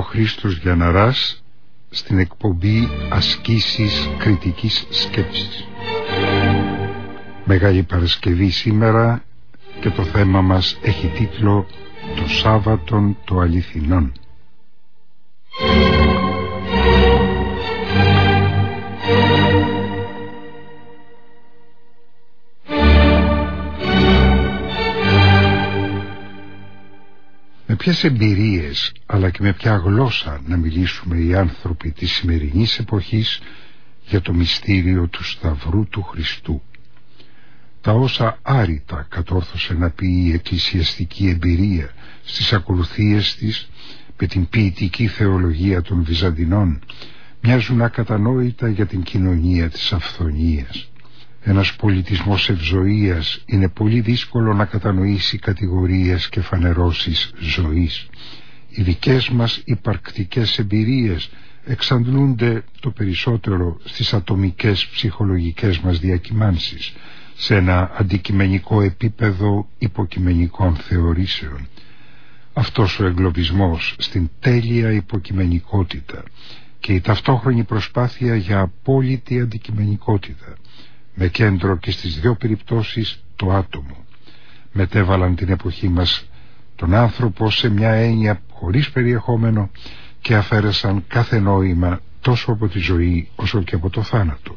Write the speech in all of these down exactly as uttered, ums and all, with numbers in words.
Χρήστος Γιανναράς στην εκπομπή Ασκήσεις Κριτικής Σκέψης. Μεγάλη Παρασκευή σήμερα και το θέμα μας έχει τίτλο «Το Σάββατον το Αληθινόν». Με ποιες εμπειρίες αλλά και με ποια γλώσσα να μιλήσουμε οι άνθρωποι της σημερινής εποχής για το μυστήριο του Σταυρού του Χριστού. Τα όσα άρρητα κατόρθωσε να πει η εκκλησιαστική εμπειρία στις ακολουθίες της με την ποιητική θεολογία των Βυζαντινών μοιάζουν ακατανόητα για την κοινωνία της αυθονίας. Ένας πολιτισμός ευζοίας είναι πολύ δύσκολο να κατανοήσει κατηγορίες και φανερώσεις ζωής. Οι δικές μας υπαρκτικές εμπειρίες εξαντλούνται το περισσότερο στις ατομικές ψυχολογικές μας διακυμάνσεις, σε ένα αντικειμενικό επίπεδο υποκειμενικών θεωρήσεων. Αυτός ο εγκλωβισμός στην τέλεια υποκειμενικότητα και η ταυτόχρονη προσπάθεια για απόλυτη αντικειμενικότητα, με κέντρο και στις δύο περιπτώσεις το άτομο, μετέβαλαν την εποχή μας τον άνθρωπο σε μια έννοια χωρίς περιεχόμενο και αφαίρεσαν κάθε νόημα τόσο από τη ζωή όσο και από το θάνατο.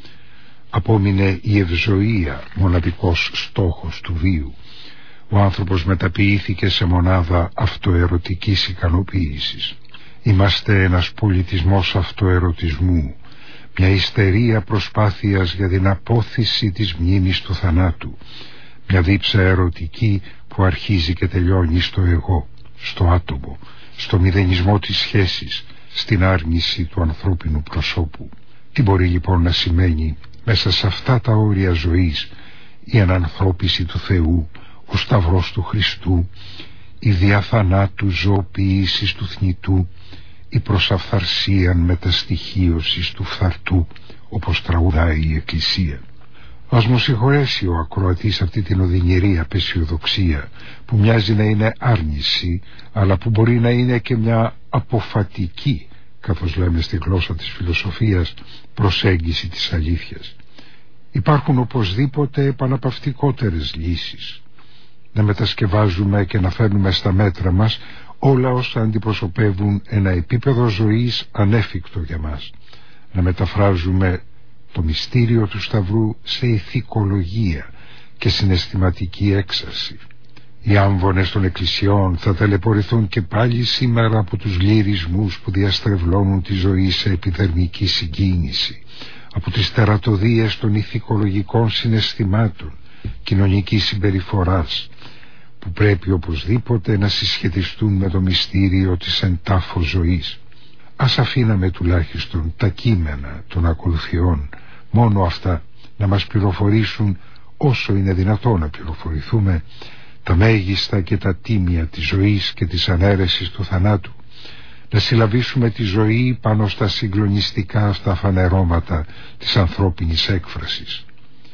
Απόμεινε η ευζοία μοναδικός στόχος του βίου. Ο άνθρωπος μεταποιήθηκε σε μονάδα αυτοερωτικής ικανοποίησης. Είμαστε ένας πολιτισμός αυτοερωτισμού, μια ιστερία προσπάθειας για την απόθυση της μνήμης του θανάτου, μια δίψα ερωτική που αρχίζει και τελειώνει στο εγώ, στο άτομο, στο μηδενισμό της σχέσης, στην άρνηση του ανθρώπινου προσώπου. Τι μπορεί λοιπόν να σημαίνει μέσα σε αυτά τα όρια ζωής η ανανθρώπιση του Θεού, ο Σταυρός του Χριστού, η διαθανάτου ζωοποίησης του θνητού, η προσαφθαρσίαν μεταστοιχείωσης του φθαρτού, όπως τραγουδάει η Εκκλησία. Ας μου συγχωρέσει ο ακροατής αυτή την οδυνηρή απεσιοδοξία που μοιάζει να είναι άρνηση, αλλά που μπορεί να είναι και μια αποφατική, καθώς λέμε στη γλώσσα της φιλοσοφίας, προσέγγιση της αλήθειας. Υπάρχουν οπωσδήποτε επαναπαυτικότερες λύσεις. Να μετασκευάζουμε και να φέρνουμε στα μέτρα μας όλα όσα αντιπροσωπεύουν ένα επίπεδο ζωής ανέφικτο για μας. Να μεταφράζουμε το μυστήριο του Σταυρού σε ηθικολογία και συναισθηματική έξαρση. Οι άμβονες των εκκλησιών θα ταλαιπωρηθούν και πάλι σήμερα από τους λυρισμούς που διαστρεβλώνουν τη ζωή σε επιδερμική συγκίνηση, από τις τερατωδίες των ηθικολογικών συναισθημάτων, κοινωνικής συμπεριφοράς, που πρέπει οπωσδήποτε να συσχετιστούν με το μυστήριο της εν τάφο ζωής. Ας αφήναμε τουλάχιστον τα κείμενα των ακολουθιών, μόνο αυτά, να μας πληροφορήσουν όσο είναι δυνατόν να πληροφορηθούμε τα μέγιστα και τα τίμια της ζωής και της ανέρεσης του θανάτου, να συλλαβήσουμε τη ζωή πάνω στα συγκλονιστικά αυτά φανερώματα της ανθρώπινης έκφρασης.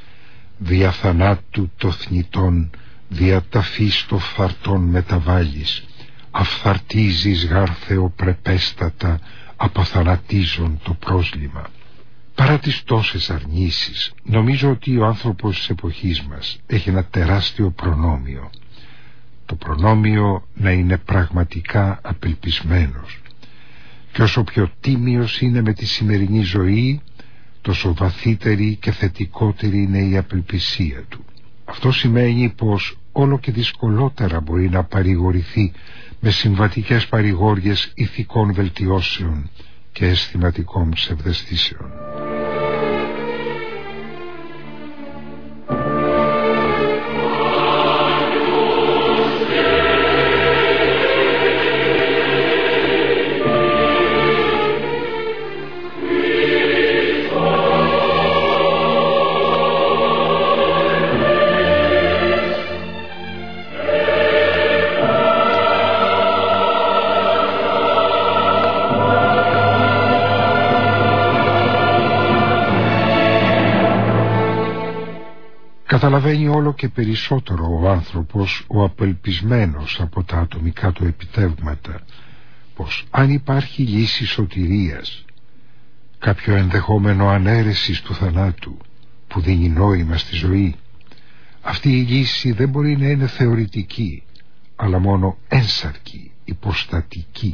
Δια θανάτου το θνητόν, δια ταφής το φθαρτόν μεταβάλλεις, αφθαρτίζεις γάρ θεοπρεπέστατα, απαθανατίζον το πρόσλημα. Παρά τις τόσες αρνήσεις, νομίζω ότι ο άνθρωπος της εποχής μας έχει ένα τεράστιο προνόμιο. Το προνόμιο να είναι πραγματικά απελπισμένος. Και όσο πιο τίμιος είναι με τη σημερινή ζωή, τόσο βαθύτερη και θετικότερη είναι η απελπισία του. Αυτό σημαίνει πως όλο και δυσκολότερα μπορεί να παρηγορηθεί με συμβατικές παρηγόριες ηθικών βελτιώσεων και αισθηματικών ψευδαισθήσεων. Καταλαβαίνει όλο και περισσότερο ο άνθρωπος, ο απελπισμένος από τα ατομικά του επιτεύγματα, πως αν υπάρχει λύση σωτηρίας, κάποιο ενδεχόμενο ανέρεσης του θανάτου που δίνει νόημα στη ζωή, αυτή η λύση δεν μπορεί να είναι θεωρητική, αλλά μόνο ένσαρκη, υποστατική.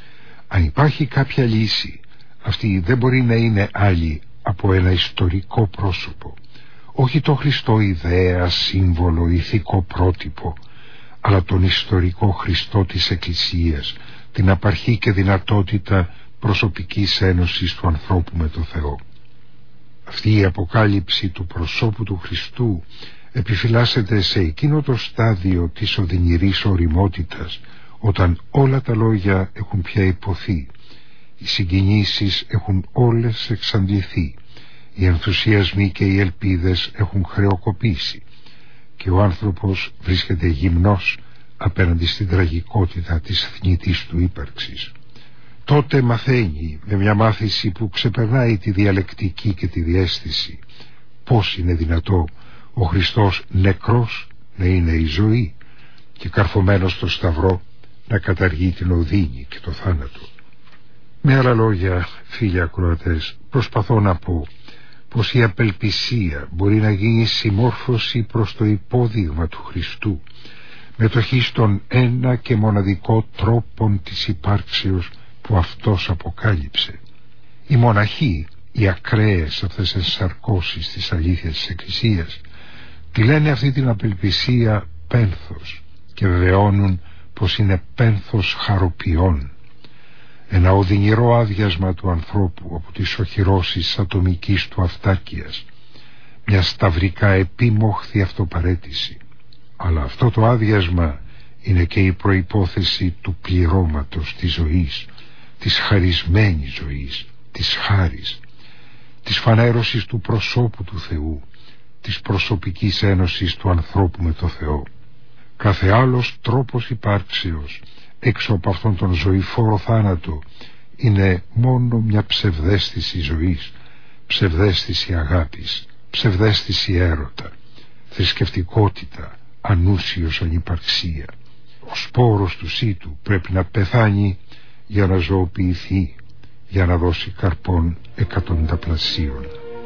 Αν υπάρχει κάποια λύση, αυτή δεν μπορεί να είναι άλλη από ένα ιστορικό πρόσωπο, όχι το Χριστό ιδέα, σύμβολο, ηθικό πρότυπο, αλλά τον ιστορικό Χριστό της Εκκλησίας, την απαρχή και δυνατότητα προσωπικής ένωσης του ανθρώπου με το Θεό. Αυτή η αποκάλυψη του προσώπου του Χριστού επιφυλάσσεται σε εκείνο το στάδιο της οδυνηρής ωριμότητας, όταν όλα τα λόγια έχουν πια υποθεί, οι συγκινήσεις έχουν όλες εξαντληθεί, οι ενθουσιασμοί και οι ελπίδες έχουν χρεοκοπήσει και ο άνθρωπος βρίσκεται γυμνός απέναντι στην τραγικότητα της θνητής του ύπαρξης. Τότε μαθαίνει με μια μάθηση που ξεπερνάει τη διαλεκτική και τη διαίσθηση πώς είναι δυνατό ο Χριστός νεκρός να είναι η ζωή και καρφωμένος στο σταυρό να καταργεί την οδύνη και το θάνατο. Με άλλα λόγια, φίλοι ακροατές, προσπαθώ να πω πως η απελπισία μπορεί να γίνει συμμόρφωση προς το υπόδειγμα του Χριστού, μετοχή στον ένα και μοναδικό τρόπον της υπάρξεως που αυτός αποκάλυψε. Οι μοναχοί, οι ακραίες αυτές τις σαρκώσεις της αλήθειας της Εκκλησίας, τη λένε αυτή την απελπισία πένθος και βεβαιώνουν πως είναι πένθος χαροποιών, ένα οδυνηρό άδειασμα του ανθρώπου από τις οχυρώσεις ατομικής του αυτάρκειας, μια σταυρικά επίμοχθη αυτοπαρέτηση. Αλλά αυτό το άδειασμα είναι και η προϋπόθεση του πληρώματος της ζωής, της χαρισμένης ζωής, της χάρης, της φανέρωσης του προσώπου του Θεού, της προσωπικής ένωσης του ανθρώπου με το Θεό. Κάθε άλλος τρόπος υπάρξεως έξω από αυτόν τον ζωηφόρο θάνατο είναι μόνο μια ψευδαίσθηση ζωής, ψευδαίσθηση αγάπης, ψευδαίσθηση έρωτα, θρησκευτικότητα, ανούσιος ανυπαρξία. Ο σπόρος του σύτου πρέπει να πεθάνει για να ζωοποιηθεί, για να δώσει καρπών εκατονταπλασίων.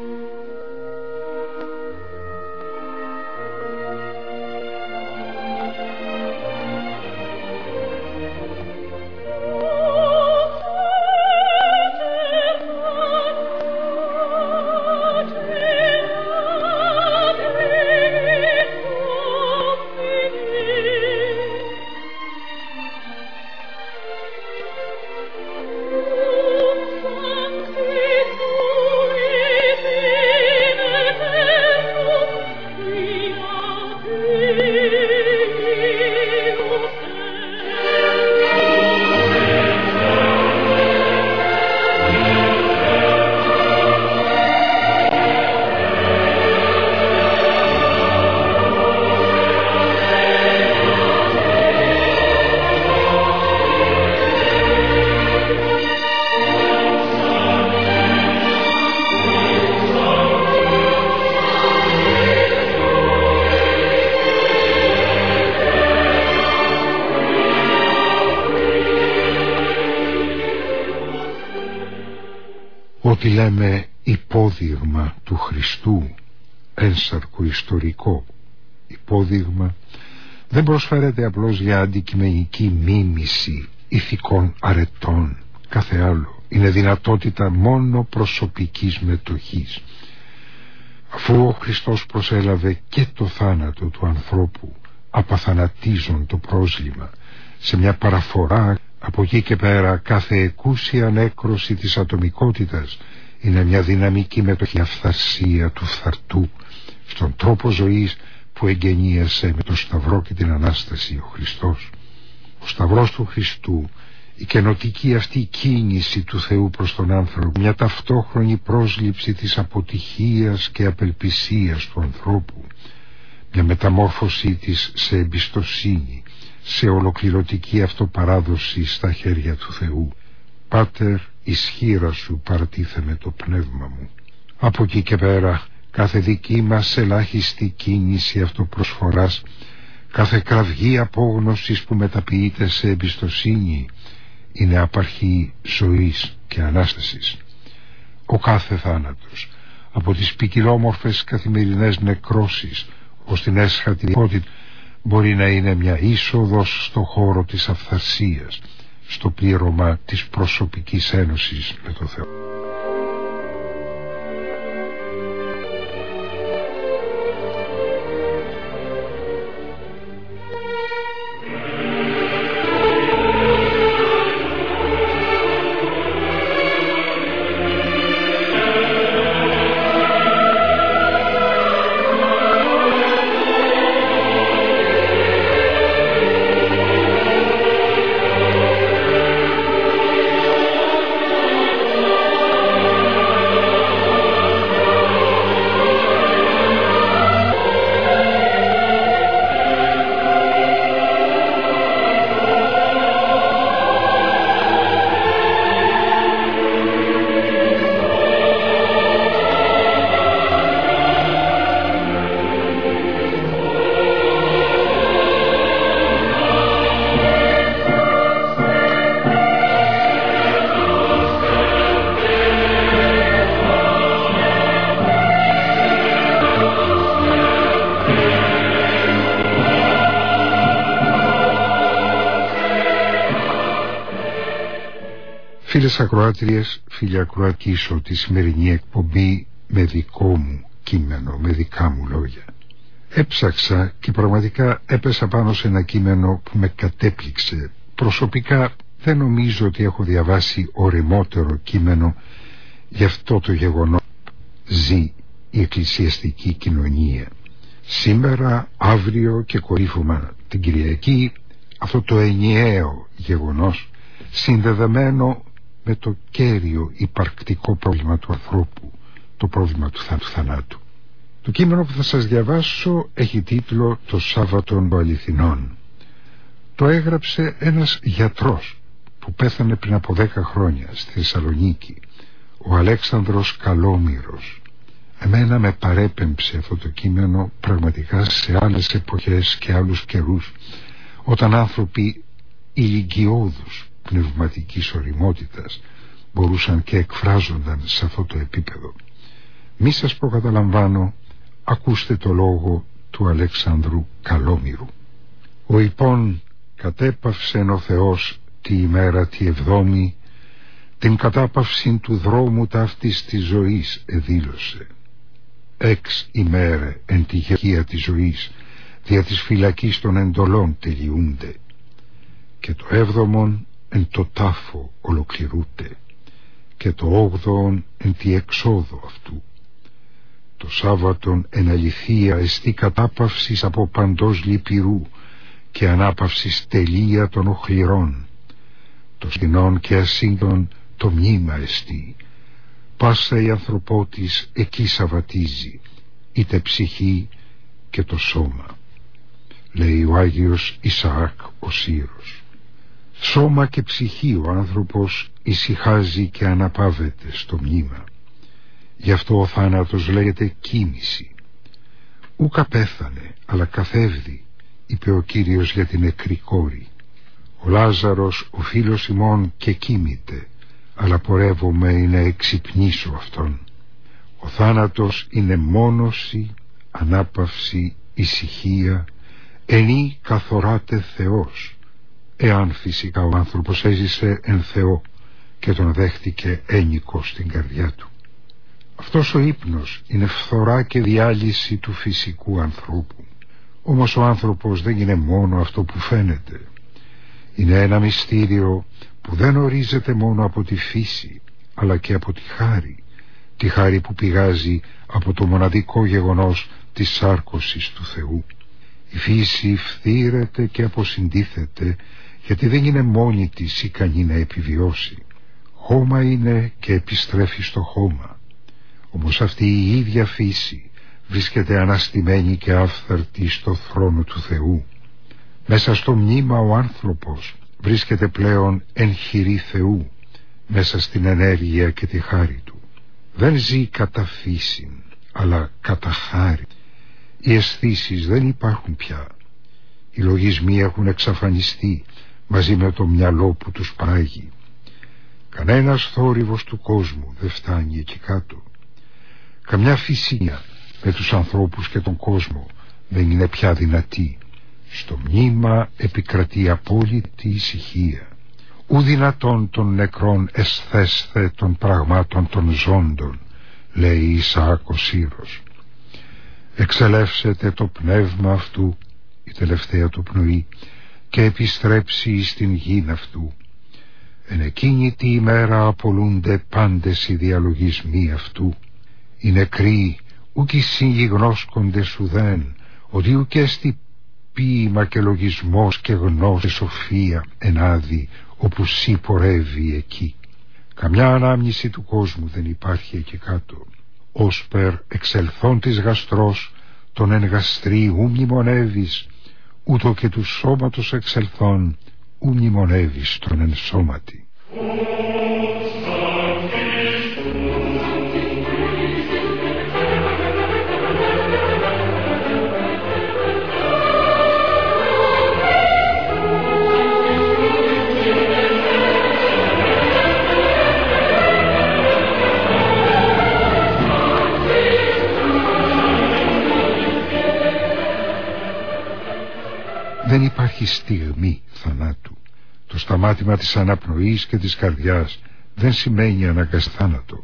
Ό,τι λέμε υπόδειγμα του Χριστού, ένσαρκο ιστορικό υπόδειγμα, δεν προσφέρεται απλώς για αντικειμενική μίμηση ηθικών αρετών, κάθε άλλο. Είναι δυνατότητα μόνο προσωπικής μετοχής. Αφού ο Χριστός προσέλαβε και το θάνατο του ανθρώπου, απαθανατίζον το πρόσλημα, σε μια παραφορά από εκεί και πέρα κάθε εκούσια νέκρωση της ατομικότητας είναι μια δυναμική μετοχή, αυθαρσία του φθαρτού στον τρόπο ζωής που εγγενίασε με το Σταυρό και την Ανάσταση ο Χριστός. Ο Σταυρός του Χριστού, η καινοτική αυτή κίνηση του Θεού προς τον άνθρωπο, μια ταυτόχρονη πρόσληψη της αποτυχίας και απελπισίας του ανθρώπου, μια μεταμόρφωσή της σε εμπιστοσύνη, σε ολοκληρωτική αυτοπαράδοση στα χέρια του Θεού. Πάτερ, ισχύρα σου παρατίθεμε το πνεύμα μου. Από εκεί και πέρα κάθε δική μας ελάχιστη κίνηση αυτοπροσφοράς, κάθε κραυγή απόγνωσης που μεταποιείται σε εμπιστοσύνη, είναι άπαρχη ζωής και Ανάστασης. Ο κάθε θάνατος, από τις ποικιλόμορφες καθημερινές νεκρώσεις ως την έσχατη διότητα, μπορεί να είναι μια είσοδος στο χώρο της αυθαρσίας, στο πλήρωμα της προσωπικής ένωσης με το Θεό. Φίλες ακροάτριες, φίλοι ακροάτες, κλείσω τη σημερινή εκπομπή με δικό μου κείμενο, με δικά μου λόγια. Έψαξα και πραγματικά έπεσα πάνω σε ένα κείμενο που με κατέπληξε. Προσωπικά δεν νομίζω ότι έχω διαβάσει ωριμότερο κείμενο γι' αυτό το γεγονός. Ζει η εκκλησιαστική κοινωνία. Σήμερα, αύριο και κορύφωμα την Κυριακή, αυτό το ενιαίο γεγονός συνδεδεμένο με το κέριο υπαρκτικό πρόβλημα του ανθρώπου, το πρόβλημα του θανάτου. Το κείμενο που θα σας διαβάσω έχει τίτλο «Το Σάββατον των Αληθινών». Το έγραψε ένας γιατρός που πέθανε πριν από δέκα χρόνια στη Θεσσαλονίκη, ο Αλέξανδρος Καλόμηρος. Εμένα με παρέπεμψε αυτό το κείμενο πραγματικά σε άλλες εποχές και άλλους καιρούς, όταν άνθρωποι ηλικιώδους πνευματικής ωριμότητας μπορούσαν και εκφράζονταν σε αυτό το επίπεδο. Μη σας προκαταλαμβάνω, ακούστε το λόγο του Αλέξανδρου Καλόμηρου. Ο υπόν κατέπαυσεν ο Θεός τη ημέρα τη εβδόμη, την κατάπαυση του δρόμου ταύτης της ζωής εδήλωσε. Εξ ημέρε εν τη γερκία της ζωής, δια της φυλακής των εντολών τελειούνται, και το έβδομον εν το τάφο ολοκληρούται, και το όγδοον εν τη εξόδο αυτού. Το Σάββατον εν αληθεία εστί κατάπαυσης από παντός λυπηρού και ανάπαυσης τελεία των οχληρών. Το σκηνών και ασύντων το μνήμα εστί. Πάσα η ανθρωπότης εκεί σαββατίζει, είτε ψυχή και το σώμα. Λέει ο Άγιος Ισαάκ ο Σύρος. Σώμα και ψυχή ο άνθρωπος ησυχάζει και αναπαύεται στο μνήμα. Γι' αυτό ο θάνατος λέγεται κοίμηση. Ούκα πέθανε, αλλά καθεύδει, είπε ο Κύριος για την νεκρή κόρη. Ο Λάζαρος, ο φίλος ημών, και κοίμηται, αλλά πορεύομαι να εξυπνήσω αυτόν. Ο θάνατος είναι μόνωση, ανάπαυση, ησυχία, ενή καθοράται Θεός, εάν φυσικά ο άνθρωπος έζησε εν Θεό και τον δέχτηκε ένικο στην καρδιά του. Αυτός ο ύπνος είναι φθορά και διάλυση του φυσικού ανθρώπου. Όμως ο άνθρωπος δεν είναι μόνο αυτό που φαίνεται. Είναι ένα μυστήριο που δεν ορίζεται μόνο από τη φύση, αλλά και από τη χάρη. Τη χάρη που πηγάζει από το μοναδικό γεγονός της σάρκωσης του Θεού. Η φύση φθήρεται και αποσυντίθεται, γιατί δεν είναι μόνη της ικανή να επιβιώσει. Χώμα είναι και επιστρέφει στο χώμα. Όμως αυτή η ίδια φύση βρίσκεται αναστημένη και άφθαρτη στο θρόνο του Θεού. Μέσα στο μνήμα ο άνθρωπος βρίσκεται πλέον εν χειρή Θεού, μέσα στην ενέργεια και τη χάρη του. Δεν ζει κατά φύσιν, αλλά κατά χάρη. Οι αισθήσεις δεν υπάρχουν πια. Οι λογισμοί έχουν εξαφανιστεί μαζί με το μυαλό που τους πάγει. Κανένας θόρυβος του κόσμου δεν φτάνει εκεί κάτω. Καμιά φυσία με τους ανθρώπους και τον κόσμο δεν είναι πια δυνατή. Στο μνήμα επικρατεί απόλυτη ησυχία. Ου δυνατόν των νεκρών εσθέσθε των πραγμάτων των ζώντων, λέει η Ισαάκ ο Σύρος. Εξελεύσετε το πνεύμα αυτού, η τελευταία του πνοή, και επιστρέψει στην γην αυτού. Εν εκείνη τη ημέρα απολούνται πάντες οι διαλογισμοί αυτού. Οι νεκροί ουκ οι συγγνώσκοντες ουδέν, ότι ουκ έστι ποίημα και λογισμός και γνώση σοφία ενάδει, όπου σύ πορεύει εκεί. Καμιά ανάμνηση του κόσμου δεν υπάρχει εκεί κάτω. Όσπερ εξελθών της γαστρός, τον εν γαστρή ου μνημονεύεις, ούτω και του σώματος εξελθών ου μνημονεύεις τον εν σώματι. Δεν υπάρχει στιγμή θανάτου. Το σταμάτημα της αναπνοής και της καρδιάς δεν σημαίνει αναγκαστή θάνατο.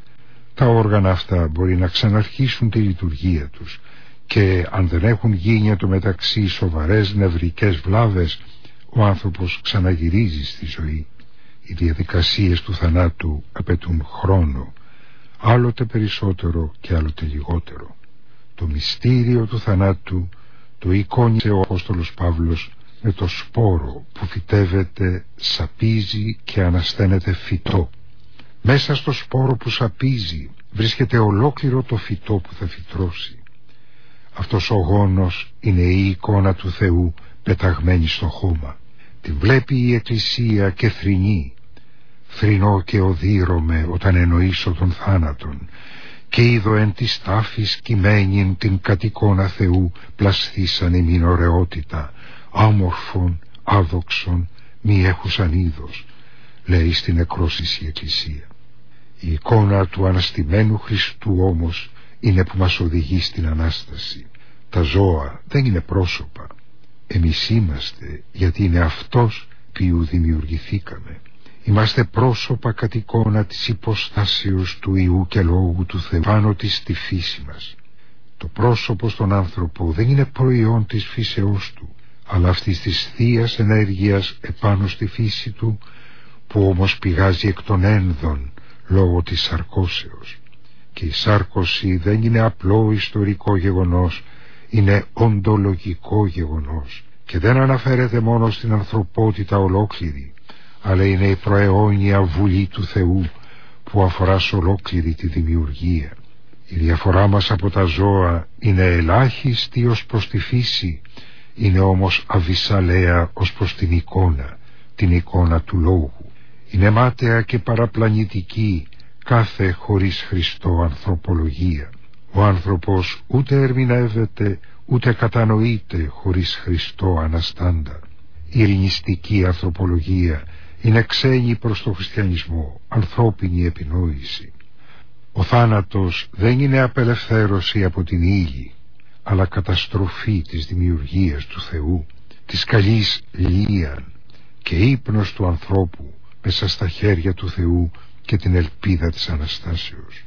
Τα όργανα αυτά μπορεί να ξαναρχίσουν τη λειτουργία τους και αν δεν έχουν γίνει το μεταξύ σοβαρές νευρικές βλάβες, ο άνθρωπος ξαναγυρίζει στη ζωή. Οι διαδικασίες του θανάτου απαιτούν χρόνο, άλλοτε περισσότερο και άλλοτε λιγότερο. Το μυστήριο του θανάτου το εικόνισε ο Απόστολος Παύλος με το σπόρο που φυτεύεται, σαπίζει και ανασταίνεται φυτό. Μέσα στο σπόρο που σαπίζει βρίσκεται ολόκληρο το φυτό που θα φυτρώσει. Αυτός ο γόνος είναι η εικόνα του Θεού πεταγμένη στο χώμα. Την βλέπει η Εκκλησία και θρηνεί. Θρηνώ και οδύρωμαι όταν εννοήσω τον θάνατον, και είδω εν της τάφης κειμένην την κατ' εικόνα Θεού πλασθήσαν ημίν ωραιότητα, άμορφων, άδοξων, μη έχουσαν είδος, λέει στην νεκρόσις η Εκκλησία. Η εικόνα του αναστημένου Χριστού όμως είναι που μας οδηγεί στην Ανάσταση. Τα ζώα δεν είναι πρόσωπα. Εμείς είμαστε, γιατί είναι Αυτός ποιου δημιουργηθήκαμε. Είμαστε πρόσωπα κατ' εικόνα της υποστάσεως του Ιού και Λόγου του Θεού πάνω της στη φύση μας. Το πρόσωπο στον άνθρωπο δεν είναι προϊόν της φύσεώς του, αλλά αυτής της θείας ενέργειας επάνω στη φύση του, που όμως πηγάζει εκ των ένδων λόγω της σαρκώσεως. Και η σάρκωση δεν είναι απλό ιστορικό γεγονός, είναι οντολογικό γεγονός και δεν αναφέρεται μόνο στην ανθρωπότητα ολόκληρη, αλλά είναι η προαιώνια βουλή του Θεού που αφορά σε ολόκληρη τη δημιουργία. Η διαφορά μας από τα ζώα είναι ελάχιστη ως προς τη φύση, είναι όμως αβυσσαλαία ως προς την εικόνα, την εικόνα του Λόγου. Είναι μάταια και παραπλανητική κάθε χωρίς Χριστό ανθρωπολογία. Ο άνθρωπος ούτε ερμηνεύεται ούτε κατανοείται χωρίς Χριστό αναστάντα. Η ειρηνιστική ανθρωπολογία είναι ξένη προς το χριστιανισμό, ανθρώπινη επινόηση. Ο θάνατος δεν είναι απελευθέρωση από την ύλη, αλλά καταστροφή της δημιουργίας του Θεού, της καλής λύαν και ύπνος του ανθρώπου μέσα στα χέρια του Θεού και την ελπίδα της Αναστάσεως.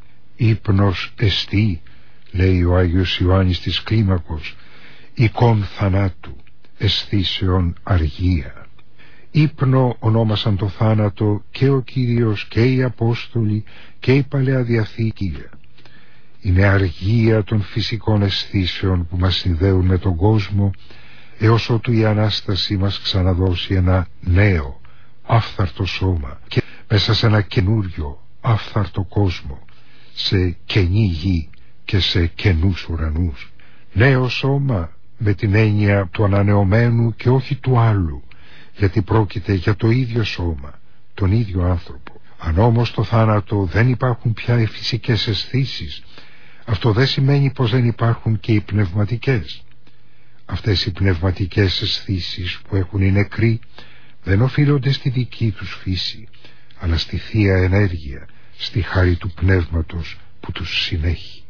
Ύπνος εστί, λέει ο Άγιος Ιωάννης της Κλίμακος, εικόν θανάτου, αισθήσεων αργία. Ύπνο ονόμασαν το θάνατο και ο Κύριος και οι Απόστολοι και η Παλαιά Διαθήκη. Είναι αργία των φυσικών αισθήσεων που μας συνδέουν με τον κόσμο, έως ότου η Ανάσταση μας ξαναδώσει ένα νέο άφθαρτο σώμα και μέσα σε ένα καινούριο άφθαρτο κόσμο, σε καινή γη και σε καινούς ουρανούς. Νέο σώμα με την έννοια του ανανεωμένου και όχι του άλλου, γιατί πρόκειται για το ίδιο σώμα, τον ίδιο άνθρωπο. Αν όμως στο θάνατο δεν υπάρχουν πια οι φυσικές αισθήσεις, αυτό δεν σημαίνει πως δεν υπάρχουν και οι πνευματικές. Αυτές οι πνευματικές αισθήσεις που έχουν οι νεκροί δεν οφείλονται στη δική τους φύση, αλλά στη θεία ενέργεια, στη χάρη του πνεύματος που τους συνέχει.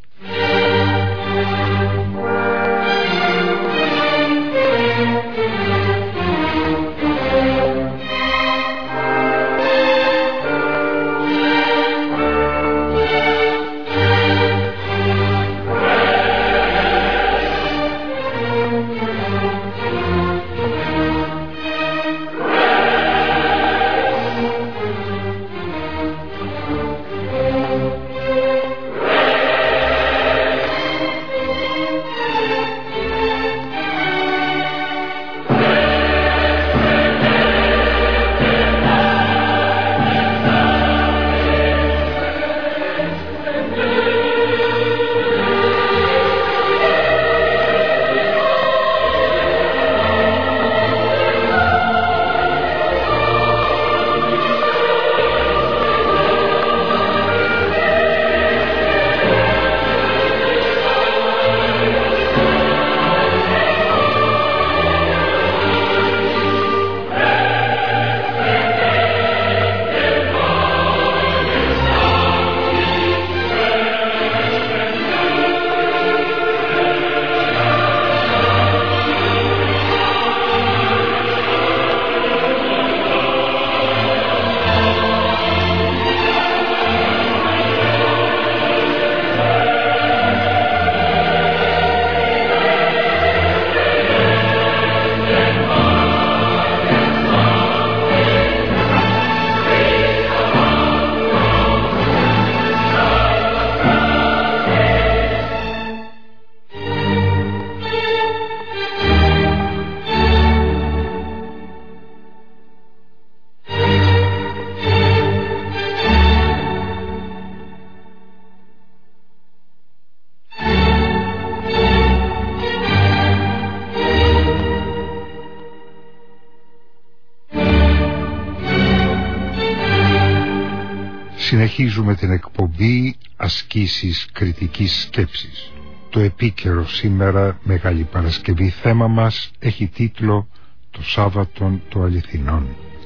Συνεχίζουμε την εκπομπή ασκήσεις κριτικής σκέψης. Το επίκαιρο σήμερα Μεγάλη Παρασκευή θέμα μας έχει τίτλο «Το Σάββατον το Αληθινόν»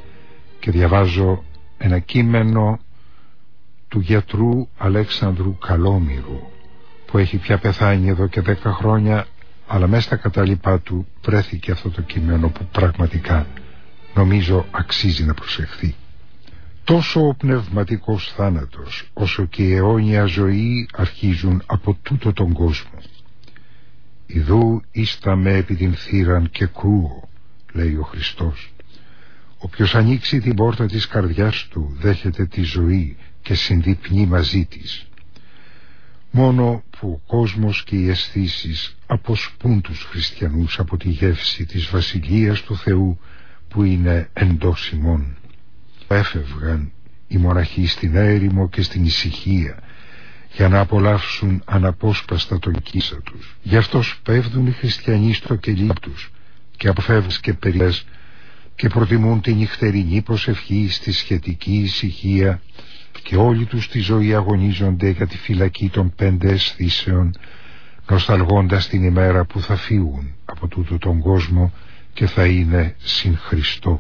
και διαβάζω ένα κείμενο του γιατρού Αλέξανδρου Καλόμηρου, που έχει πια πεθάνει εδώ και δέκα χρόνια, αλλά μέσα στα κατάλοιπά του βρέθηκε αυτό το κείμενο που πραγματικά νομίζω αξίζει να προσεχθεί. Τόσο ο πνευματικός θάνατος όσο και η αιώνια ζωή αρχίζουν από τούτο τον κόσμο. «Ιδού ίσταμε επί την θύραν και κρούω», λέει ο Χριστός. «Όποιος ανοίξει την πόρτα της καρδιάς του δέχεται τη ζωή και συνδυπνεί μαζί της». Μόνο που ο κόσμος και οι αισθήσεις αποσπούν τους χριστιανούς από τη γεύση της Βασιλείας του Θεού που είναι εντός ημών. Έφευγαν οι μοναχοί στην έρημο και στην ησυχία για να απολαύσουν αναπόσπαστα τον κύσα τους. Γι' αυτό σπέβδουν οι χριστιανοί στο κελί τους και αποφεύγουν και περιλές και προτιμούν τη νυχτερινή προσευχή στη σχετική ησυχία, και όλοι τους τη ζωή αγωνίζονται για τη φυλακή των πέντε αισθήσεων, νοσταλγώντας την ημέρα που θα φύγουν από τούτο τον κόσμο και θα είναι συν Χριστό.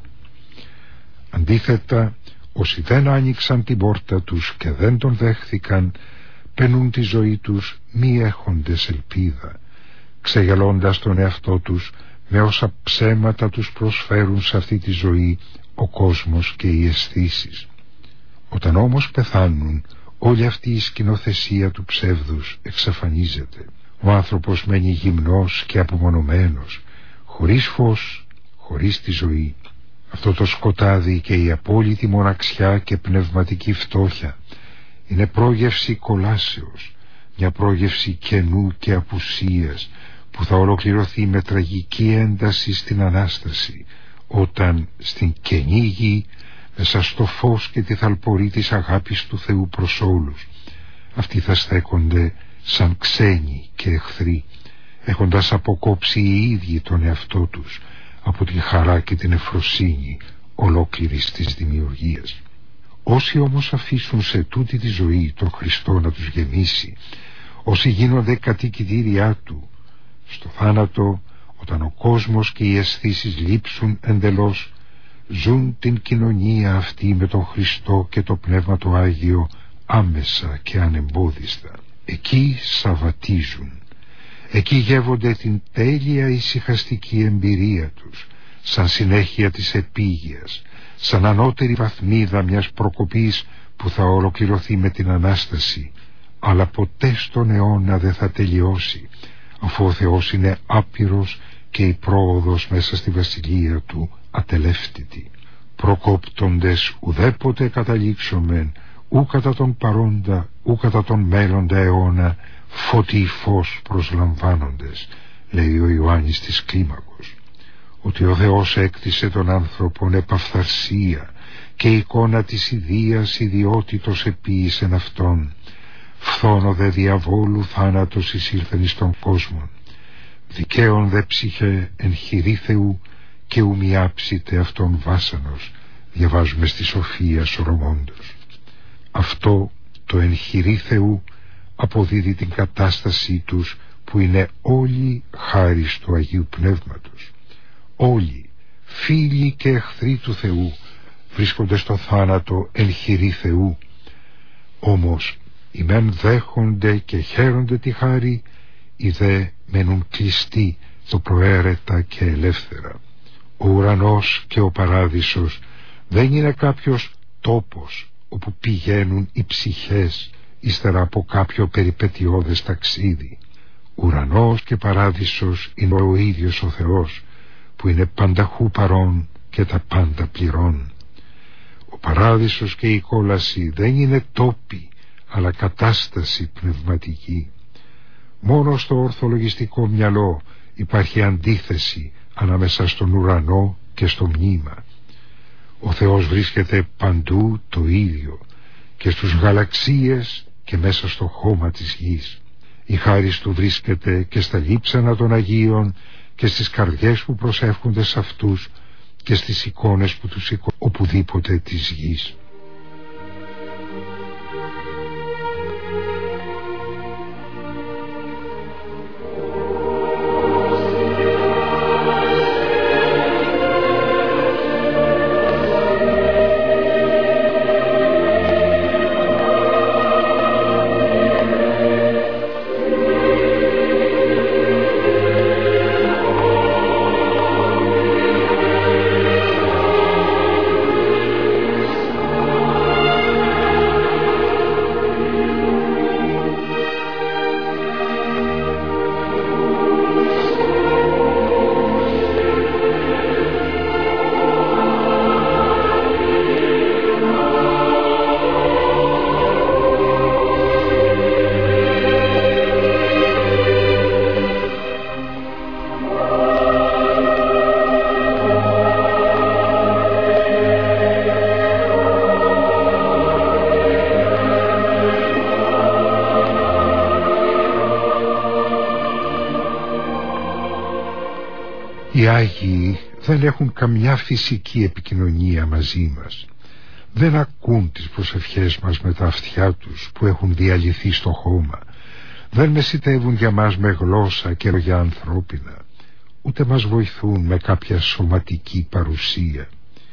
Αντίθετα, όσοι δεν άνοιξαν την πόρτα τους και δεν τον δέχθηκαν, παίρνουν τη ζωή τους μη έχοντες ελπίδα, ξεγελώντας τον εαυτό τους με όσα ψέματα τους προσφέρουν σε αυτή τη ζωή ο κόσμος και οι αισθήσεις. Όταν όμως πεθάνουν, όλη αυτή η σκηνοθεσία του ψεύδους εξαφανίζεται. Ο άνθρωπος μένει γυμνός και απομονωμένος, χωρίς φως, χωρίς τη ζωή. Αυτό το σκοτάδι και η απόλυτη μοναξιά και πνευματική φτώχεια είναι πρόγευση κολάσεως, μια πρόγευση κενού και απουσίας που θα ολοκληρωθεί με τραγική ένταση στην Ανάσταση, όταν στην κενή γη, μέσα στο φως και τη θαλπορή της αγάπης του Θεού προς όλους, αυτοί θα στέκονται σαν ξένοι και εχθροί, έχοντας αποκόψει οι ίδιοι τον εαυτό τους από την χαρά και την ευφροσύνη ολόκληρης της δημιουργίας. Όσοι όμως αφήσουν σε τούτη τη ζωή τον Χριστό να τους γεμίσει, όσοι γίνονται κατοικητήριά Του, στο θάνατο, όταν ο κόσμος και οι αισθήσεις λείψουν εντελώς, ζουν την κοινωνία αυτή με τον Χριστό και το Πνεύμα το Άγιο άμεσα και ανεμπόδιστα. Εκεί σαββατίζουν, εκεί γεύονται την τέλεια ησυχαστική εμπειρία τους, σαν συνέχεια της επίγειας, σαν ανώτερη βαθμίδα μιας προκοπής που θα ολοκληρωθεί με την Ανάσταση, αλλά ποτέ στον αιώνα δεν θα τελειώσει, αφού ο Θεός είναι άπειρος και η πρόοδος μέσα στη βασιλεία του ατελεύτητη. Προκόπτοντες ουδέποτε καταλήξομεν, ου κατά τον παρόντα, ου κατά τον μέλλοντα αιώνα, φωτί φως προσλαμβάνοντες, λέει ο Ιωάννης της Κλίμακος. Ότι ο Θεός έκτισε τον άνθρωπον επαφθαρσία και εικόνα της ιδίας ιδιότητος επίησεν αυτόν. Φθόνο δε διαβόλου θάνατος εισήλθεν εις τον κόσμον. Δικαίων δε ψυχέ εν χειρή Θεού και ουμιάψητε αυτόν βάσανος, διαβάζουμε στη Σοφία Σολομώντος. Αυτό το εν χειρή Θεού αποδίδει την κατάστασή τους που είναι όλοι χάρις του Αγίου Πνεύματος. Όλοι, φίλοι και εχθροί του Θεού, βρίσκονται στο θάνατο εν χειρή Θεού. Όμως οι μεν δέχονται και χαίρονται τη χάρη, οι δε μένουν κλειστοί στο προαίρετα και ελεύθερα. Ο ουρανός και ο παράδεισος δεν είναι κάποιος τόπος όπου πηγαίνουν οι ψυχές ύστερα από κάποιο περιπετειώδες ταξίδι. Ουρανός και παράδεισος είναι ο ίδιος ο Θεός, που είναι πανταχού παρών και τα πάντα πληρών. Ο παράδεισος και η κόλαση δεν είναι τόποι, αλλά κατάσταση πνευματική. Μόνο στο ορθολογιστικό μυαλό υπάρχει αντίθεση ανάμεσα στον ουρανό και στο μνήμα. Ο Θεός βρίσκεται παντού το ίδιο, και στους γαλαξίες και μέσα στο χώμα της γης. Η χάρις του βρίσκεται και στα λείψανα των Αγίων και στις καρδιές που προσεύχονται σε αυτούς και στις εικόνες που τους σηκώνουν οπουδήποτε της γης. Οι Άγιοι δεν έχουν καμιά φυσική επικοινωνία μαζί μας. Δεν ακούν τις προσευχές μας με τα αυτιά τους που έχουν διαλυθεί στο χώμα. Δεν μεσιτεύουν για μας με γλώσσα και λόγια ανθρώπινα. Ούτε μας βοηθούν με κάποια σωματική παρουσία.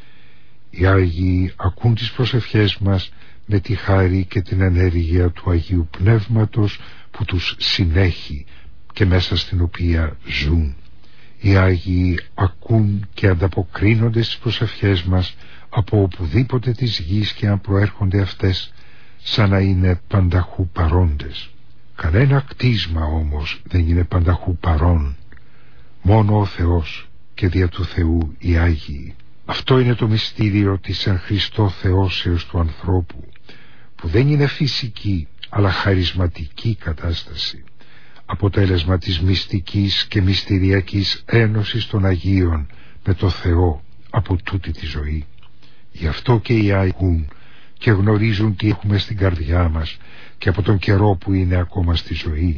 Οι Άγιοι ακούν τις προσευχές μας με τη χάρη και την ενέργεια του Αγίου Πνεύματος που τους συνέχει και μέσα στην οποία ζουν. Οι Άγιοι ακούν και ανταποκρίνονται στις προσευχές μας από οπουδήποτε της γης και αν προέρχονται αυτές, σαν να είναι πανταχού παρόντες. Κανένα κτίσμα όμως δεν είναι πανταχού παρόν. Μόνο ο Θεός και δια του Θεού οι Άγιοι. Αυτό είναι το μυστήριο της εν Χριστώ θεώσεως του ανθρώπου, που δεν είναι φυσική αλλά χαρισματική κατάσταση, αποτέλεσμα της μυστικής και μυστηριακής ένωσης των Αγίων με το Θεό από τούτη τη ζωή. Γι' αυτό και οι Άγιοι και γνωρίζουν τι έχουμε στην καρδιά μας και από τον καιρό που είναι ακόμα στη ζωή.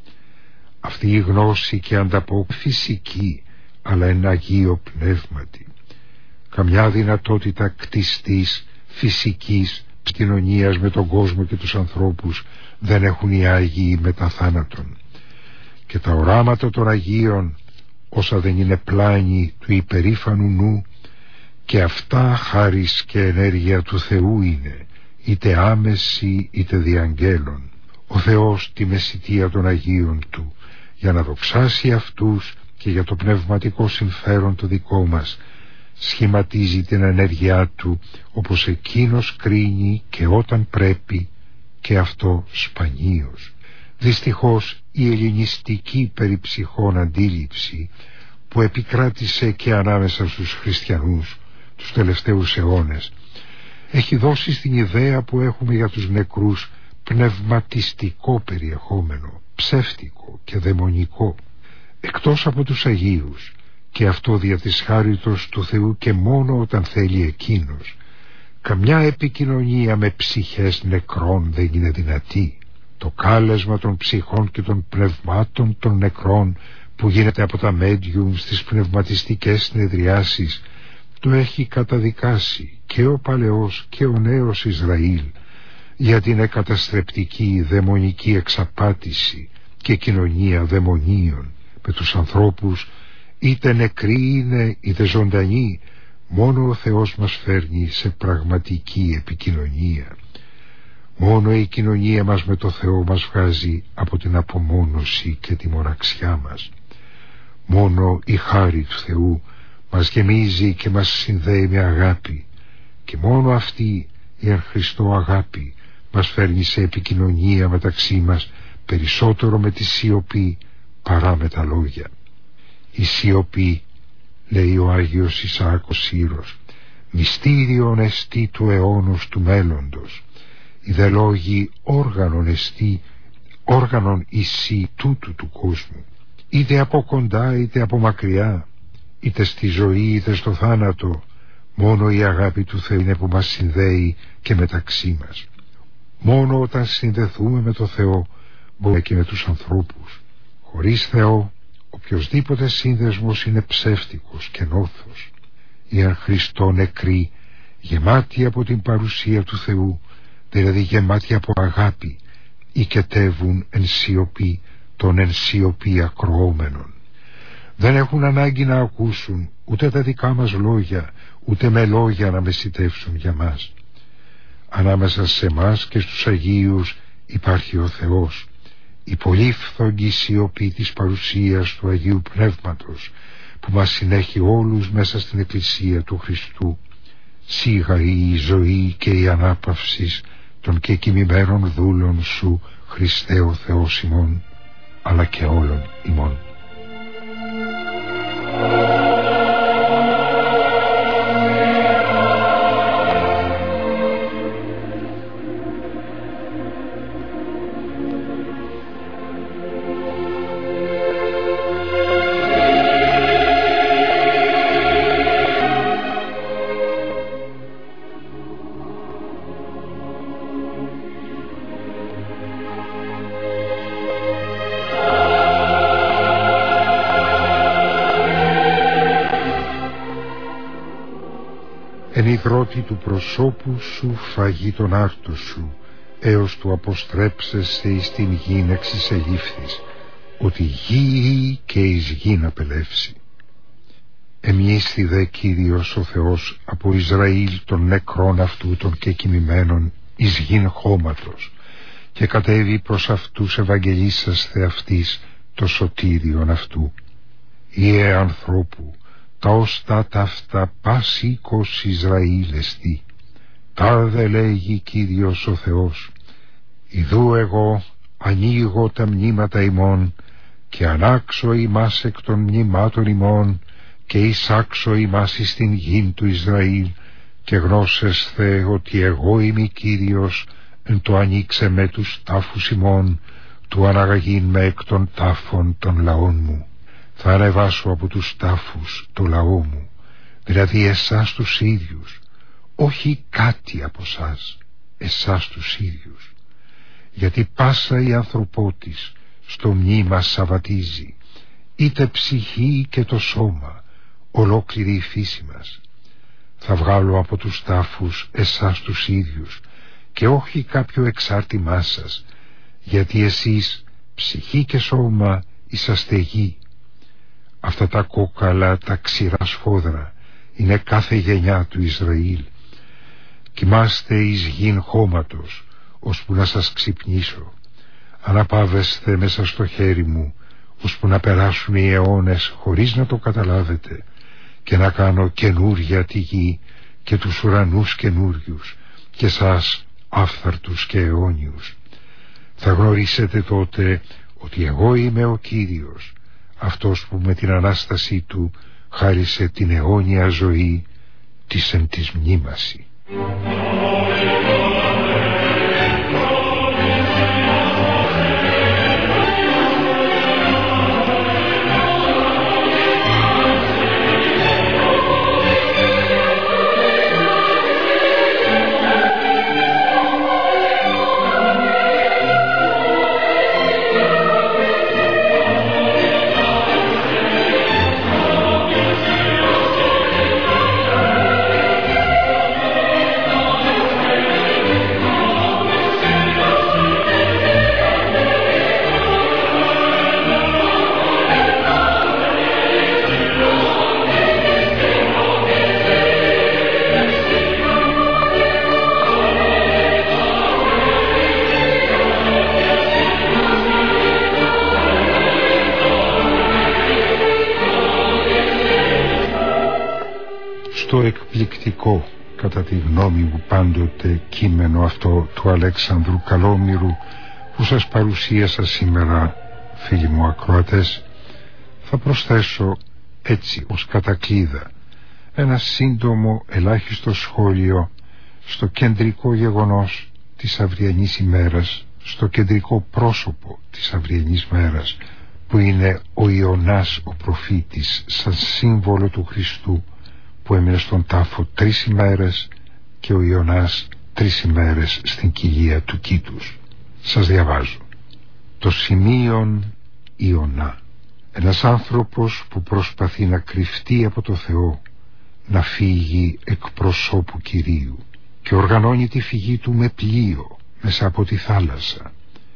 Αυτή η γνώση και ανταπόκριση φυσική, αλλά εν Αγίο Πνεύματι. Καμιά δυνατότητα κτιστής, φυσικής κοινωνίας με τον κόσμο και τους ανθρώπους δεν έχουν οι Άγιοι μετά θάνατον. Και τα οράματα των Αγίων, όσα δεν είναι πλάνη του υπερήφανου νου, και αυτά χάρις και ενέργεια του Θεού είναι, είτε άμεση είτε διαγγέλων. Ο Θεός τη μεσιτεία των Αγίων Του, για να δοξάσει αυτούς και για το πνευματικό συμφέρον το δικό μας, σχηματίζει την ενέργειά Του όπως Εκείνος κρίνει και όταν πρέπει, και αυτό σπανίως. Δυστυχώς η ελληνιστική περί ψυχών αντίληψη που επικράτησε και ανάμεσα στους χριστιανούς τους τελευταίους αιώνες έχει δώσει στην ιδέα που έχουμε για τους νεκρούς πνευματιστικό περιεχόμενο, ψεύτικο και δαιμονικό. Εκτός από τους Αγίους, και αυτό δια της χάριτος του Θεού και μόνο όταν θέλει Εκείνος, καμιά επικοινωνία με ψυχές νεκρών δεν είναι δυνατή. Το κάλεσμα των ψυχών και των πνευμάτων των νεκρών που γίνεται από τα medium στις πνευματιστικές συνεδριάσεις το έχει καταδικάσει και ο παλαιός και ο νέος Ισραήλ, γιατί είναι καταστρεπτική δαιμονική εξαπάτηση και κοινωνία δαιμονίων με τους ανθρώπους, είτε νεκροί είναι είτε ζωντανοί. Μόνο ο Θεός μας φέρνει σε πραγματική επικοινωνία. Μόνο η κοινωνία μας με το Θεό μας βγάζει από την απομόνωση και τη μοναξιά μας. Μόνο η χάρη του Θεού μας γεμίζει και μας συνδέει με αγάπη, και μόνο αυτή η εν Χριστώ αγάπη μας φέρνει σε επικοινωνία μεταξύ μας περισσότερο με τη σιωπή παρά με τα λόγια. Η σιωπή, λέει ο Άγιος Ισαάκος Σύρος, μυστήριον εστί του αιώνος του μέλλοντος. Οι δε λόγοι όργανον εστί, όργανον εισί τούτου του κόσμου, είτε από κοντά είτε από μακριά, είτε στη ζωή είτε στο θάνατο. Μόνο η αγάπη του Θεού είναι που μας συνδέει και μεταξύ μας. Μόνο όταν συνδεθούμε με το Θεό μπορούμε και με τους ανθρώπους. Χωρίς Θεό οποιοσδήποτε σύνδεσμος είναι ψεύτικος και νόθος. Οι εν Χριστώ νεκροί, γεμάτοι από την παρουσία του Θεού, δηλαδή γεμάτοι από αγάπη, οικετεύουν εν σιωπή των εν σιωπή ακροόμενων. Δεν έχουν ανάγκη να ακούσουν ούτε τα δικά μας λόγια, ούτε με λόγια να μεσιτεύσουν για μας. Ανάμεσα σε μας και στους Αγίους υπάρχει ο Θεός, η πολύφθογγη σιωπή της παρουσίας του Αγίου Πνεύματος που μας συνέχει όλους μέσα στην Εκκλησία του Χριστού. Σίγα η ζωή και η ανάπαυση των και κοιμημένων δούλων σου, Χριστέ ο Θεός ημών, αλλά και όλων ημών. Εν ιδρώτη του προσώπου σου φαγή τον άρτο σου, έως του αποστρέψεσαι εις την γην εξισελήφθης, ότι γη και εις γην απελεύσει. Εμνίσθη δε Κύριος ο Θεός από Ισραήλ των νεκρών αυτού των και κοιμημένων εις γην χώματος, και κατέβη προς αυτούς ευαγγελίσασθε αυτής το σωτήριον αυτού. Ιε ανθρώπου, τα ωστά ταύτα πας οίκος Ισραήλ εστί. Τάδε λέγει Κύριος ο Θεός, ιδού εγώ ανοίγω τα μνήματα ημών και ανάξω ημάς εκ των μνημάτων ημών και εισάξω ημάς εις την γην του Ισραήλ, και γνώσεσθε ότι εγώ είμαι Κύριος εν το ανοίξε με τους τάφους ημών, του αναγαγήν με εκ των τάφων των λαών μου. Θα ανεβάσω από τους τάφους το λαό μου, δηλαδή εσάς τους ίδιους, όχι κάτι από σας, εσάς τους ίδιους. Γιατί πάσα η ανθρωπότης στο μνήμα σαβατίζει, είτε ψυχή και το σώμα, ολόκληρη η φύση μας. Θα βγάλω από τους τάφους εσάς τους ίδιους και όχι κάποιο εξάρτημά σας, γιατί εσείς ψυχή και σώμα είσαστε γη. Αυτά τα κόκαλα, τα ξηρά σφόδρα είναι κάθε γενιά του Ισραήλ. Κοιμάστε εις γην χώματος, ώσπου να σας ξυπνήσω. Αναπαύεστε μέσα στο χέρι μου, ώσπου να περάσουν οι αιώνες χωρίς να το καταλάβετε, και να κάνω καινούρια τη γη και τους ουρανούς καινούριους, και σας άφθαρτους και αιώνιους. Θα γνωρίσετε τότε ότι εγώ είμαι ο Κύριος, αυτός που με την Ανάστασή του χάρισε την αιώνια ζωή της εν της μνήμαση. Το εκπληκτικό, κατά τη γνώμη μου πάντοτε, κείμενο αυτό του Αλέξανδρου Καλόμηρου που σας παρουσίασα σήμερα, φίλοι μου ακροατές, θα προσθέσω έτσι ως κατακλείδα ένα σύντομο ελάχιστο σχόλιο στο κεντρικό γεγονός της αυριανής ημέρας, στο κεντρικό πρόσωπο της αυριανής μέρας, που είναι ο Ιωνάς ο προφήτης, σαν σύμβολο του Χριστού, που έμεινε στον τάφο τρεις ημέρες και ο Ιωνάς τρεις ημέρες στην κοιλία του Κήτους. Σας διαβάζω. Το σημείον Ιωνά. Ένας άνθρωπος που προσπαθεί να κρυφτεί από το Θεό, να φύγει εκ προσώπου Κυρίου, και οργανώνει τη φυγή του με πλοίο μέσα από τη θάλασσα.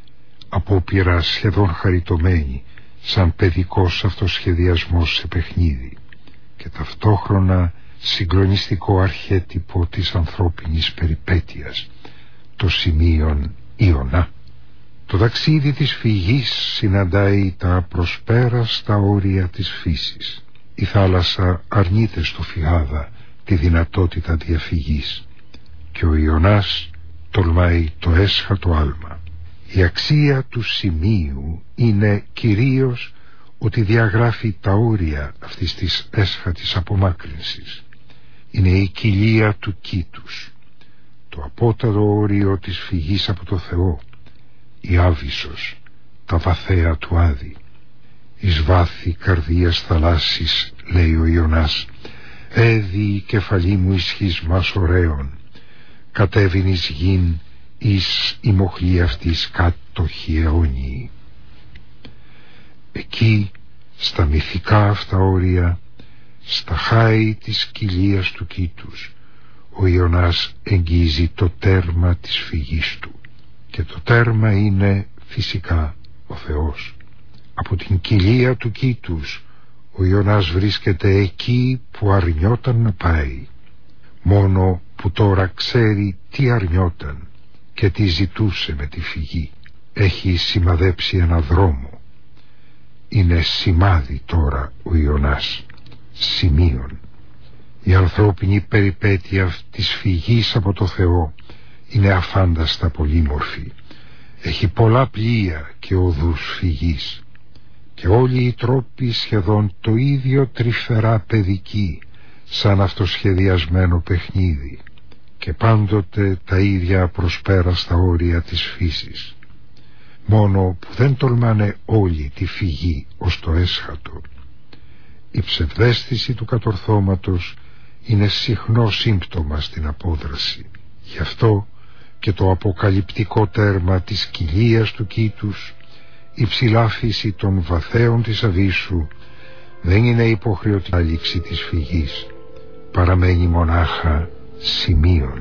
Απόπειρα σχεδόν χαριτωμένη, σαν παιδικός αυτοσχεδιασμός σε παιχνίδι, και ταυτόχρονα συγκλονιστικό αρχέτυπο της ανθρώπινης περιπέτειας, το σημείον Ιωνά. Το ταξίδι της φυγής συναντάει τα προσπέραστα όρια της φύσης. Η θάλασσα αρνείται στο φυγάδα τη δυνατότητα διαφυγής, και ο Ιωνάς τολμάει το έσχατο άλμα. Η αξία του σημείου είναι κυρίως ότι διαγράφει τα όρια αυτής της έσχατης απομάκρυνσης. Είναι η κοιλία του Κήτους, το απότατο όριο της φυγής από το Θεό, η Άβυσσος, τα βαθαία του Άδη. Εις βάθη καρδίας θαλάσσης, λέει ο Ιωνάς, έδι η κεφαλή μου ισχυσμάς ωραίων, κατέβην εις γην εις η μοχλή αυτής κάτοχη αιώνιη. Εκεί, στα μυθικά αυτά όρια, στα χάη της κοιλίας του Κήτους, ο Ιωνάς εγγύζει το τέρμα της φυγής του, και το τέρμα είναι φυσικά ο Θεός. Από την κοιλία του Κήτους ο Ιωνάς βρίσκεται εκεί που αρνιόταν να πάει, μόνο που τώρα ξέρει τι αρνιόταν και τι ζητούσε με τη φυγή. Έχει σημαδέψει ένα δρόμο. Είναι σημάδι τώρα ο Ιωνάς, σημείων. Η ανθρώπινη περιπέτεια της φυγής από το Θεό είναι αφάνταστα πολύμορφη. Έχει πολλά πλοία και οδούς φυγής, και όλοι οι τρόποι σχεδόν το ίδιο τρυφερά παιδικοί, σαν αυτοσχεδιασμένο παιχνίδι, και πάντοτε τα ίδια προσπέραστα όρια της φύσης. Μόνο που δεν τολμάνε όλοι τη φυγή ως το έσχατο. Η ψευδαίσθηση του κατορθώματος είναι συχνό σύμπτωμα στην απόδραση. Γι' αυτό και το αποκαλυπτικό τέρμα της κοιλίας του Κήτους, η ψηλά φύση των βαθέων της Αβύσσου, δεν είναι υποχρεωτική άληξη της φυγής, παραμένει μονάχα σημείων.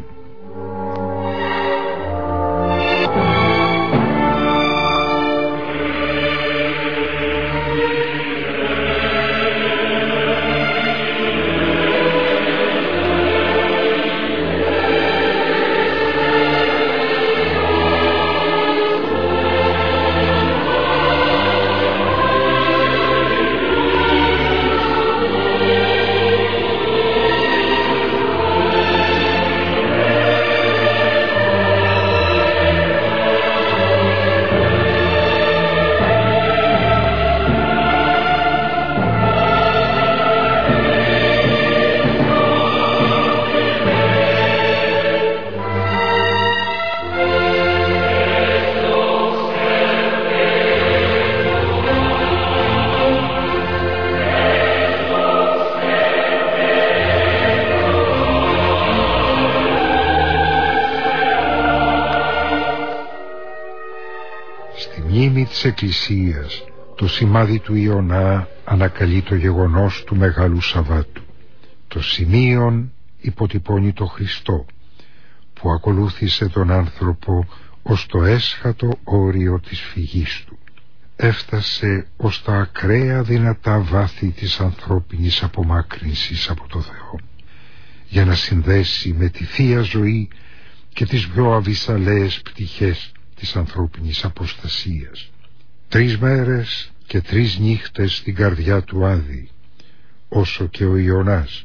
της Εκκλησίας, το σημάδι του Ιωνά ανακαλεί το γεγονός του Μεγάλου Σαββάτου. Το σημείον υποτυπώνει το Χριστό, που ακολούθησε τον άνθρωπο ως το έσχατο όριο της φυγής του. Έφτασε ως τα ακραία δυνατά βάθη της ανθρώπινης απομάκρυνσης από το Θεό, για να συνδέσει με τη Θεία Ζωή και τις πιο αβυσσαλαίες πτυχές της ανθρώπινης αποστασίας. Τρεις μέρες και τρεις νύχτες στην καρδιά του Άδη, όσο και ο Ιωνάς,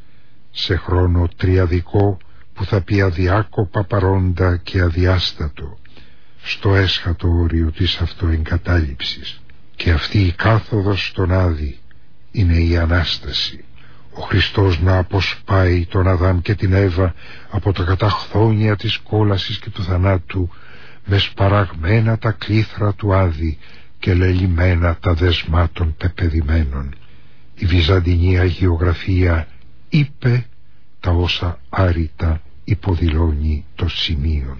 σε χρόνο τριαδικό που θα πει αδιάκοπα παρόντα και αδιάστατο, στο έσχατο όριο της αυτοεγκατάλειψης. Και αυτή η κάθοδος στον Άδη είναι η Ανάσταση. Ο Χριστός να αποσπάει τον Αδάμ και την Εύα από τα καταχθόνια της κόλασης και του θανάτου, με σπαραγμένα τα κλήθρα του Άδη και λελειμμένα τα δεσμά των πεπεδημένων. Η βυζαντινή αγιογραφία είπε τα όσα άρρητα υποδηλώνει το σημείον.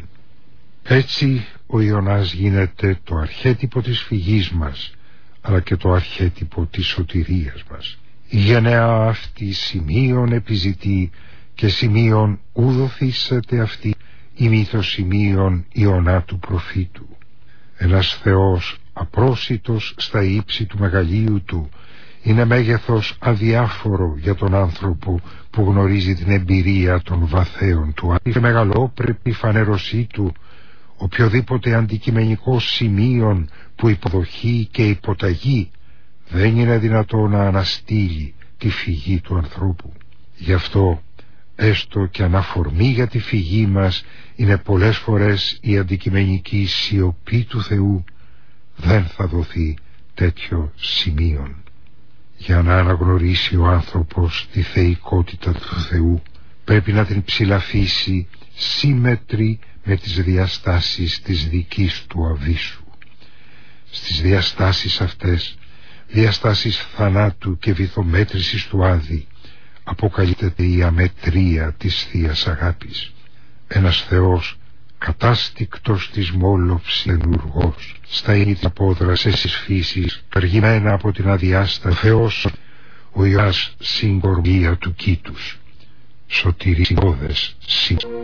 Έτσι ο Ιωνάς γίνεται το αρχέτυπο της φυγής μας, αλλά και το αρχέτυπο της σωτηρίας μας. Η γενεά αυτή σημείων επιζητεί και σημείων ουδοθήσεται αυτή η μύθος σημείων Ιωνά του προφήτου. Ένας Θεός απρόσιτος στα ύψη του μεγαλείου του είναι μέγεθος αδιάφορο για τον άνθρωπο που γνωρίζει την εμπειρία των βαθέων του. Η μεγαλόπρεπη φανέρωσή του, οποιοδήποτε αντικειμενικό σημείον που υποδοχεί και υποταγεί, δεν είναι δυνατό να αναστείλει τη φυγή του ανθρώπου. Γι' αυτό έστω και αναφορμή για τη φυγή μας είναι πολλές φορές η αντικειμενική σιωπή του Θεού, δεν θα δοθεί τέτοιο σημείον. Για να αναγνωρίσει ο άνθρωπος τη θεϊκότητα του Θεού, πρέπει να την ψηλαφίσει σύμμετρη με τις διαστάσεις της δικής του αβύσσου. Στις διαστάσεις αυτές, διαστάσεις θανάτου και βυθομέτρησης του Άδη, αποκαλύπτεται η αμετρία της Θείας Αγάπης. Ένας Θεός κατάστικτος της μόλοψης ενουργός, στα ίνη της απόδρασης της φύσης, καργημένα από την αδιάστα Θεός, ο Ιωάς συγκορμία του κήτους, σωτηρή συμπόδες συμπόδες.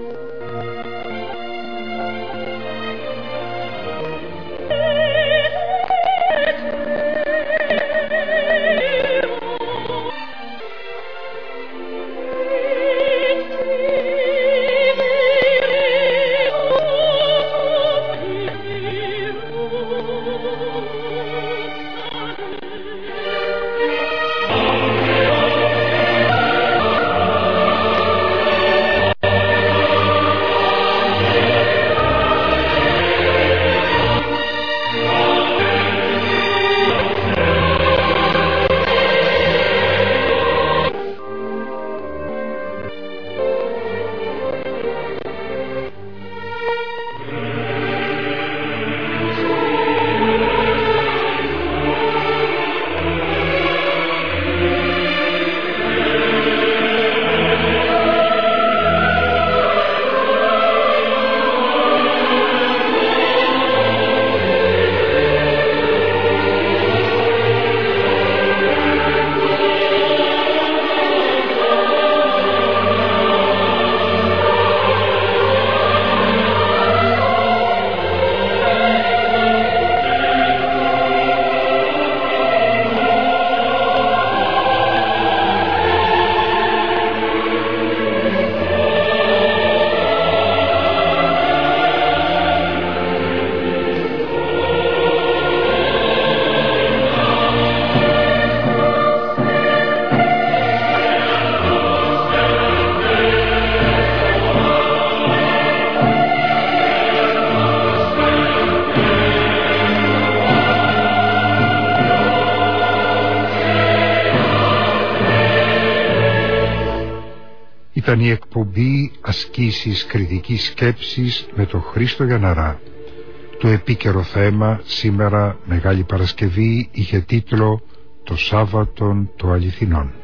Ήταν η εκπομπή Ασκήσεις Κριτικής Σκέψης με τον Χρήστο Γιανναρά. Το επίκαιρο θέμα σήμερα, Μεγάλη Παρασκευή, είχε τίτλο «Το Σάββατον το Αληθινόν».